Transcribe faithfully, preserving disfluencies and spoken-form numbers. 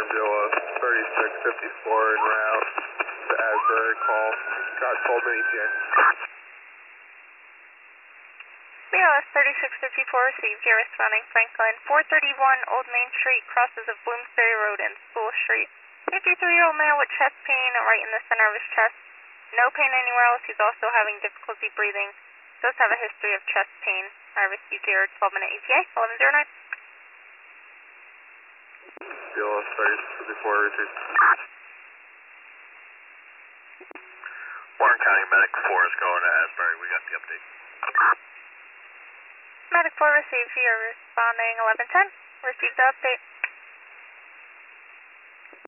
confirmed it was thirty-six fifty-four en route to Asbury. Call. Got twelve minute E T A. B L S thirty-six fifty-four received. You're responding Franklin. four thirty-one Old Main Street crosses of Bloomsbury Road and School Street. fifty-three-year-old male with chest pain right in the center of his chest. No pain anywhere else. He's also having difficulty breathing. Does have a history of chest pain. I received your twelve minute E T A, eleven oh nine. B L S thirty-six fifty-four received. Warren County Medic four is going to Asbury. We got the update. Medic four received. You're responding eleven ten. Received the update.